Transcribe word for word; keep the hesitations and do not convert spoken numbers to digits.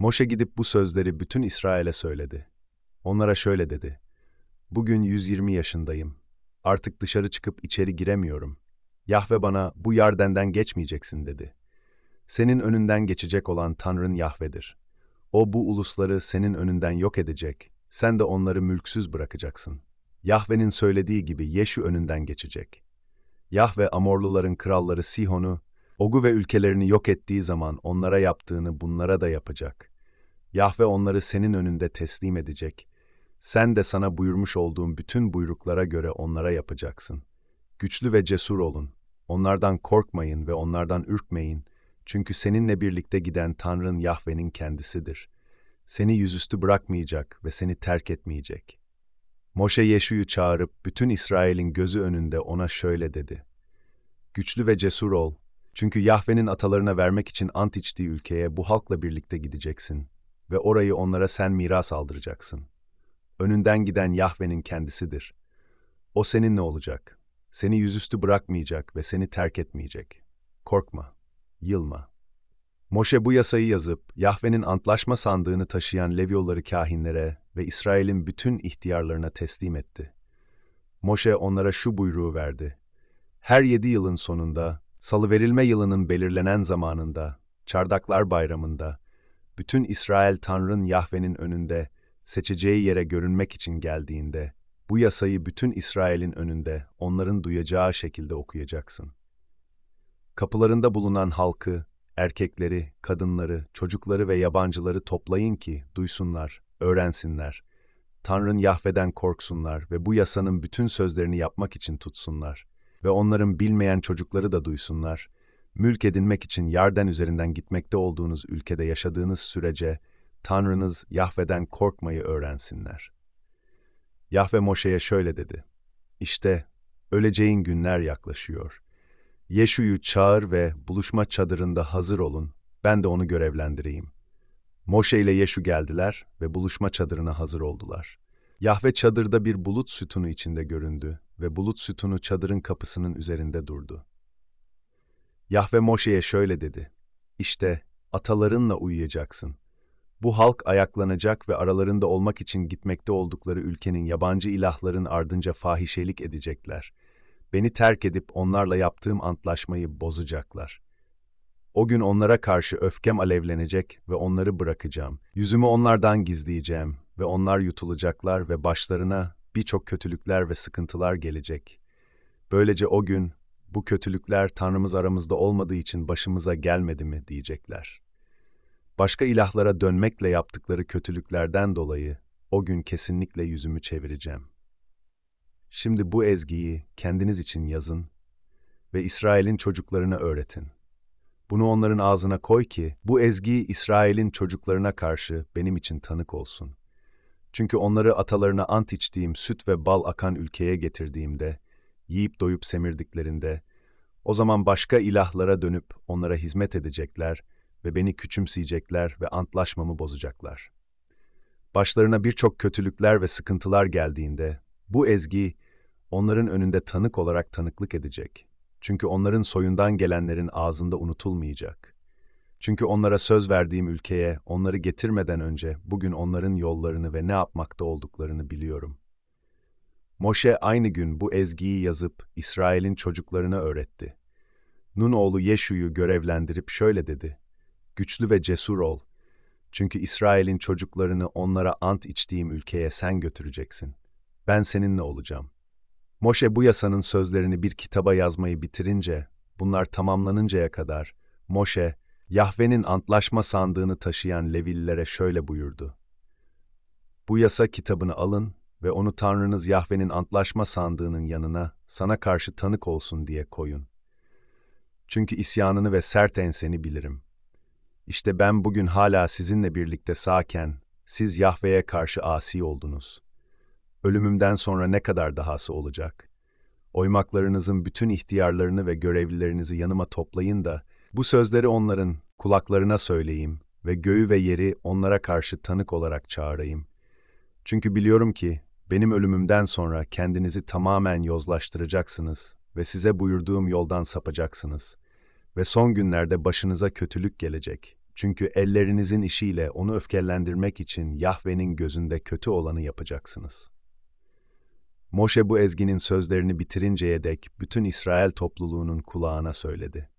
Moşe gidip bu sözleri bütün İsrail'e söyledi. Onlara şöyle dedi: Bugün yüz yirmi yaşındayım. Artık dışarı çıkıp içeri giremiyorum. Yahve bana bu Yarden'den geçmeyeceksin dedi. Senin önünden geçecek olan Tanrın Yahve'dir. O bu ulusları senin önünden yok edecek. Sen de onları mülksüz bırakacaksın. Yahve'nin söylediği gibi Yeşu önünden geçecek. Yahve Amorluların kralları Sihon'u, Og'u ve ülkelerini yok ettiği zaman onlara yaptığını bunlara da yapacak. Yahve onları senin önünde teslim edecek. Sen de sana buyurmuş olduğum bütün buyruklara göre onlara yapacaksın. Güçlü ve cesur olun. Onlardan korkmayın ve onlardan ürkmeyin. Çünkü seninle birlikte giden Tanrın Yahve'nin kendisidir. Seni yüzüstü bırakmayacak ve seni terk etmeyecek. Moşe Yeşu'yu çağırıp bütün İsrail'in gözü önünde ona şöyle dedi: Güçlü ve cesur ol. Çünkü Yahve'nin atalarına vermek için ant içtiği ülkeye bu halkla birlikte gideceksin ve orayı onlara sen miras aldıracaksın. Önünden giden Yahve'nin kendisidir. O seninle olacak. Seni yüzüstü bırakmayacak ve seni terk etmeyecek. Korkma, yılma. Moşe bu yasayı yazıp Yahve'nin antlaşma sandığını taşıyan Levyoları kâhinlere ve İsrail'in bütün ihtiyarlarına teslim etti. Moşe onlara şu buyruğu verdi: Her yedi yılın sonunda, salıverilme yılının belirlenen zamanında, Çardaklar Bayramı'nda, bütün İsrail Tanrın Yahve'nin önünde, seçeceği yere görünmek için geldiğinde, bu yasayı bütün İsrail'in önünde, onların duyacağı şekilde okuyacaksın. Kapılarında bulunan halkı, erkekleri, kadınları, çocukları ve yabancıları toplayın ki duysunlar, öğrensinler. Tanrın Yahve'den korksunlar ve bu yasanın bütün sözlerini yapmak için tutsunlar. Ve onların bilmeyen çocukları da duysunlar. Mülk edinmek için Yarden üzerinden gitmekte olduğunuz ülkede yaşadığınız sürece Tanrınız Yahve'den korkmayı öğrensinler. Yahve Moşe'ye şöyle dedi: İşte öleceğin günler yaklaşıyor. Yeşu'yu çağır ve buluşma çadırında hazır olun, ben de onu görevlendireyim. Moşe ile Yeşu geldiler ve buluşma çadırına hazır oldular. Yahve çadırda bir bulut sütunu içinde göründü ve bulut sütunu çadırın kapısının üzerinde durdu. Yahve Moşe'ye şöyle dedi: İşte atalarınla uyuyacaksın. Bu halk ayaklanacak ve aralarında olmak için gitmekte oldukları ülkenin yabancı ilahların ardınca fahişelik edecekler. Beni terk edip onlarla yaptığım antlaşmayı bozacaklar. O gün onlara karşı öfkem alevlenecek ve onları bırakacağım. Yüzümü onlardan gizleyeceğim ve onlar yutulacaklar ve başlarına birçok kötülükler ve sıkıntılar gelecek. Böylece o gün, bu kötülükler Tanrımız aramızda olmadığı için başımıza gelmedi mi diyecekler. Başka ilahlara dönmekle yaptıkları kötülüklerden dolayı o gün kesinlikle yüzümü çevireceğim. Şimdi bu ezgiyi kendiniz için yazın ve İsrail'in çocuklarına öğretin. Bunu onların ağzına koy ki bu ezgi İsrail'in çocuklarına karşı benim için tanık olsun. Çünkü onları atalarına ant içtiğim süt ve bal akan ülkeye getirdiğimde, yiyip doyup semirdiklerinde, o zaman başka ilahlara dönüp onlara hizmet edecekler ve beni küçümseyecekler ve antlaşmamı bozacaklar. Başlarına birçok kötülükler ve sıkıntılar geldiğinde, bu ezgi onların önünde tanık olarak tanıklık edecek. Çünkü onların soyundan gelenlerin ağzında unutulmayacak. Çünkü onlara söz verdiğim ülkeye onları getirmeden önce bugün onların yollarını ve ne yapmakta olduklarını biliyorum. Moşe aynı gün bu ezgiyi yazıp İsrail'in çocuklarına öğretti. Nun oğlu Yeşu'yu görevlendirip şöyle dedi: Güçlü ve cesur ol. Çünkü İsrail'in çocuklarını onlara ant içtiğim ülkeye sen götüreceksin. Ben seninle olacağım. Moşe bu yasanın sözlerini bir kitaba yazmayı bitirince, bunlar tamamlanıncaya kadar, Moşe, Yahve'nin antlaşma sandığını taşıyan Levililere şöyle buyurdu: Bu yasa kitabını alın ve onu Tanrınız Yahve'nin antlaşma sandığının yanına sana karşı tanık olsun diye koyun. Çünkü isyanını ve sert enseni bilirim. İşte ben bugün hala sizinle birlikte sağken, siz Yahve'ye karşı asi oldunuz. Ölümümden sonra ne kadar dahası olacak? Oymaklarınızın bütün ihtiyarlarını ve görevlilerinizi yanıma toplayın da, bu sözleri onların kulaklarına söyleyeyim ve göğü ve yeri onlara karşı tanık olarak çağırayım. Çünkü biliyorum ki, benim ölümümden sonra kendinizi tamamen yozlaştıracaksınız ve size buyurduğum yoldan sapacaksınız. Ve son günlerde başınıza kötülük gelecek. Çünkü ellerinizin işiyle onu öfkelendirmek için Yahve'nin gözünde kötü olanı yapacaksınız. Moşe bu ezginin sözlerini bitirinceye dek bütün İsrail topluluğunun kulağına söyledi.